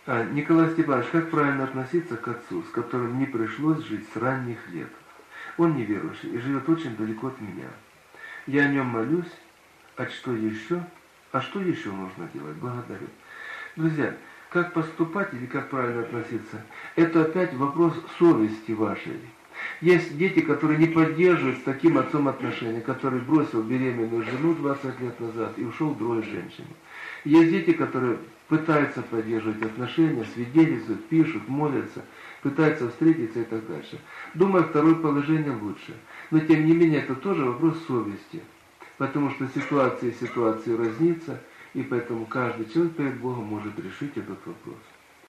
Николай Степанович, как правильно относиться к отцу, с которым не пришлось жить с ранних лет? Он неверующий и живет очень далеко от меня. Я о нем молюсь, а что еще? А что еще нужно делать? Благодарю. Друзья, как поступать или как правильно относиться, это опять вопрос совести вашей. Есть дети, которые не поддерживают с таким отцом отношения, который бросил беременную жену 20 лет назад и ушел к другой женщине. Есть дети, которые пытаются поддерживать отношения, свидетельствуют, пишут, молятся, пытаются встретиться и так дальше. Думаю, второе положение лучше. Но тем не менее, это тоже вопрос совести. Потому что ситуации разнится, и поэтому каждый человек перед Богом может решить этот вопрос.